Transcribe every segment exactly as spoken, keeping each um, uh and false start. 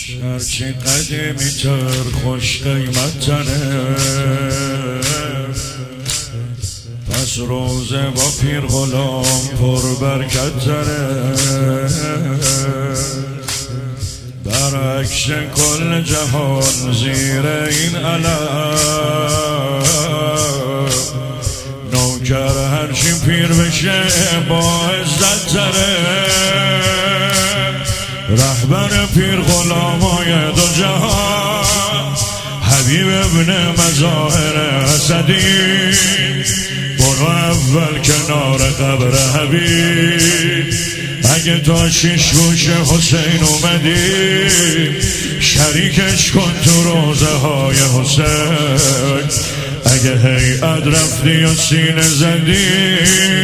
هرچی قدیمی تر خوش قیمت تره، پس روزه با پیر غلام پر برکت تره، برعکس کل جهان زیر این علم، نوکر هرچی پیر بشه با عزت تره، رهبر پیر غلامای دو جهان حبیب ابن مظاهر اسدی، برو اول کنار قبر حبیب، اگه تا شیش گوش حسین اومدی شریکش کن تو روزه های حسین، اگه هیئت رفتی و سینه زدی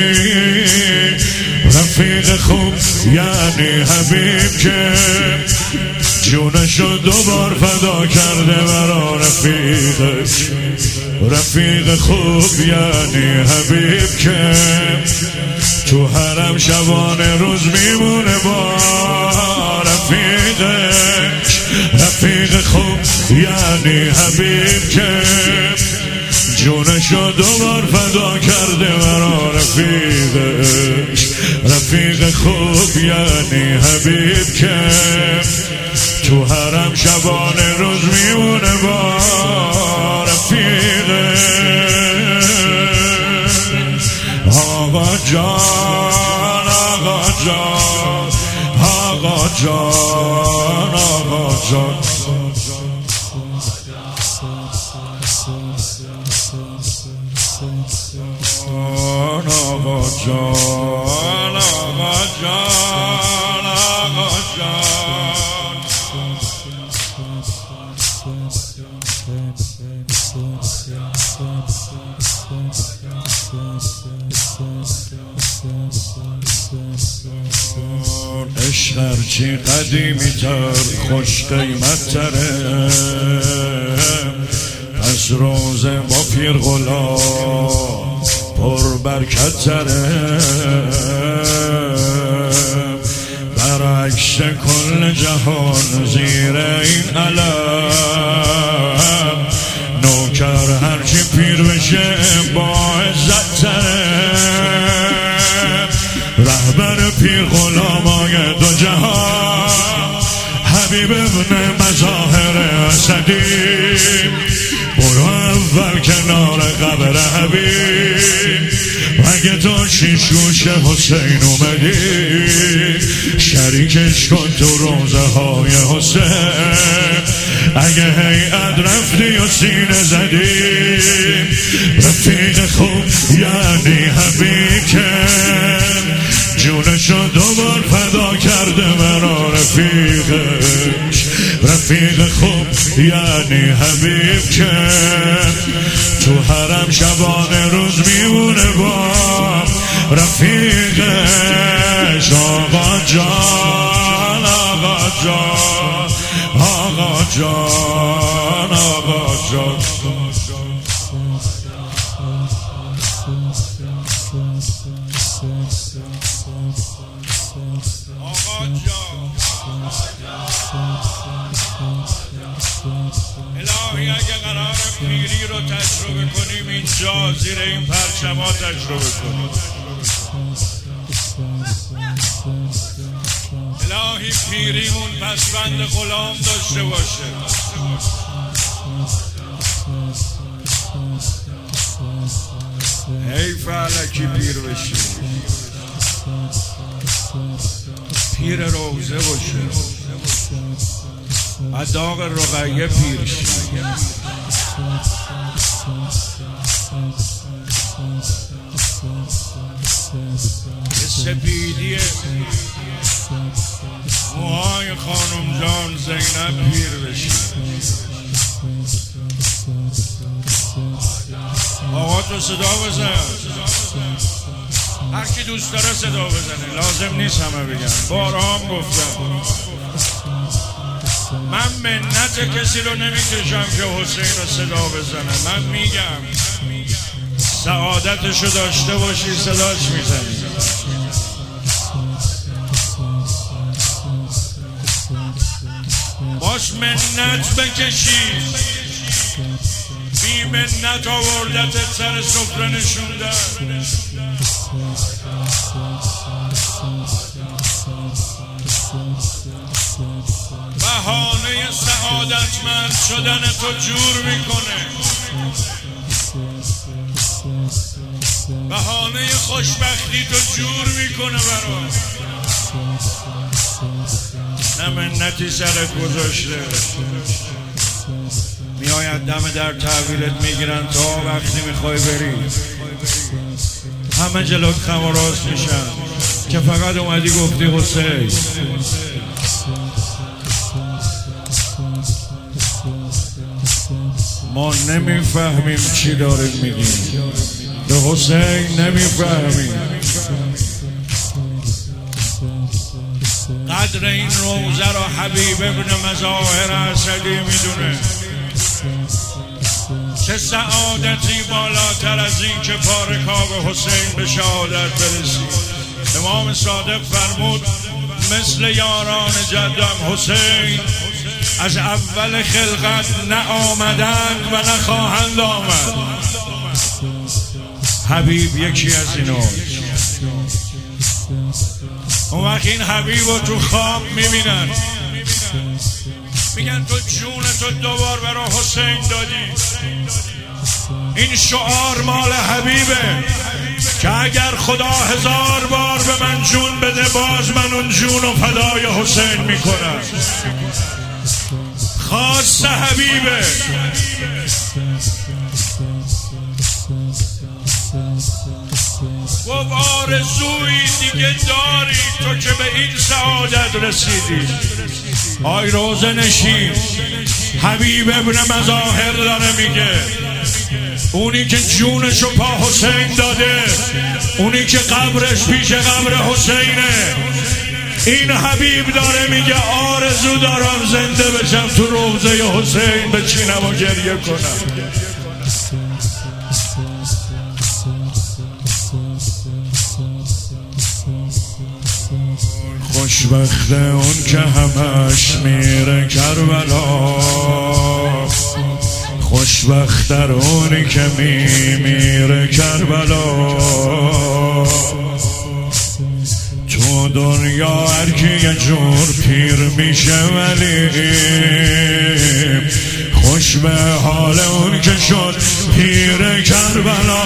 رفیق خوب یعنی حبیب که جونشو دوبار فدا کرده برا رفیقش، رفیق خوب یعنی حبیب که تو حرم شبانه روز میمونه با رفیقش، رفیق خوب یعنی حبیب که جونشو دوبار فدا کرده برا رفیقش، رفیق خوب یعنی حبیب که تو حرم شبانه روز میمونه با رفیقش. آقا جان آقا جان آقا جان آقا جان آقا جان آقا جان آقا جان عشق هرچی قدیمی تر خوش قیمت تره، پس روزه با پیر غلام پر برکت تره، برعکس کل جهان زیر این علم، نوکر هرچی پیر بشه با عزت تره، رهبر پیر غلامای دو جهان حبیب ابن مظاهر اسدی، برو اول کنار قبر حبیب، اگه تا شیش گوش حسین اومدی شریکش کن تو روزه های حسین، اگه هیئت رفتی و سینه زدی رفیق خوب یعنی حبیب که جونشو دوبار فدا کرده برا رفیقش، رفیق خوب یعنی حبیب که تو حرم شبانه روز میمونه با رفیقش. آقا جان آقا جان آقا جان آقا جان الهی اگه قرار پیری رو تجربه کنیم اینجا زیر این پرچما تجربه کنیم، الهی پیریمون پسوند غلام داشته باشه، حیف علکی پیر بشیم، پیر روزه باشه، اداق رقیه پیر شیم، سپیدی موهای خانم جان زینب پیر بشیم. آقا تو صدا بزن، هر کی دوست داره صدا بزنه، لازم نیست همه بگن، بارها هم گفتم من منت کسی رو نمیکشم که حسین رو صدا بزنه، من میگم سعادتشو داشته باشی صداش میزنی. میخواست منت بکشی، بی منت آوردت سر سفره نشوندن. بهانه سعادتمند شدن تو جور میکنه، بهانه خوشبختی تو جور میکنه برا. نه منتی سرت گذاشته، میاید دم در تحویلت میگیرن تا وقتی میخوای بری، همه جلوت خم و راست میشن که فقط اومدی گفتی حسین. ما نمیفهمیم چی داریم میگیم، به حسین نمیفهمیم. قدر این روزه را حبیب ابن مظاهر اسدی میدونه. چه سعادتی بالاتر از این که پا رکاب حسین به شهادت برسید. امام صادق فرمود مثل یاران جدم حسین از اول خلقت نه آمدند و نه خواهند آمد. حبیب یکی از اینا. اون وقت این حبیب رو تو خواب میبینن، میگن تو جون تو دوبار برای حسین دادی. این شعار مال حبیبه که اگر خدا هزار بار به من جون بده باز من اون جون رو فدای حسین میکنم. خاص حبیبه. و آرزویی دیگه داری تو که به این سعادت رسیدی. آی روزه نشین، حبیب ابن مظاهر داره میگه اونی که جونشو پا حسین داده، اونی که قبرش پیش قبر حسینه، این حبیب داره میگه آرزو دارم زنده بشم تو روزه حسین بچینم و گریه کنم. خوشبخت اون که همش میره کربلا، خوشبختر اونی که میمیره کربلا. تو دنیا هر کی یه جور پیر میشه ولی خوش به حال اون که شد پیر کربلا.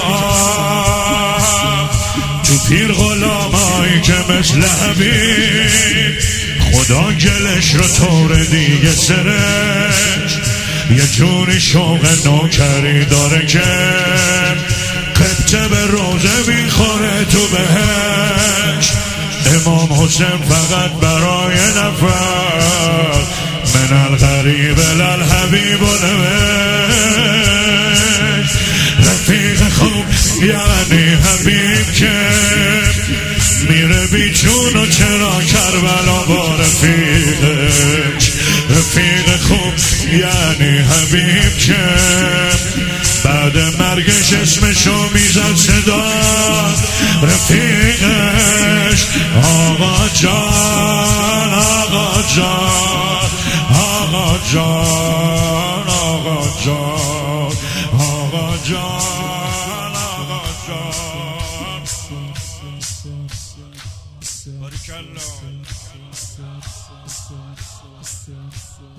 تو پیر غلامایی که مثل حبیب خدا گلش رو طور دیگه سرش یه جوری شوق نوکری داره که قبطه به روزه میخوره تو بهش. امام حسین فقط برای نفر من الغریب للحبیب و نوش. رفیق خوب یعنی حبیب که میره بیچون و چرا کربلا با رفیقش. رفیق خوب یعنی حبیب که بعد مرگش اسمشو میزد صدا رفیقش. آقا جان آقا جان آقا جان آقا جان آقا جان آقا جان. بارکالله.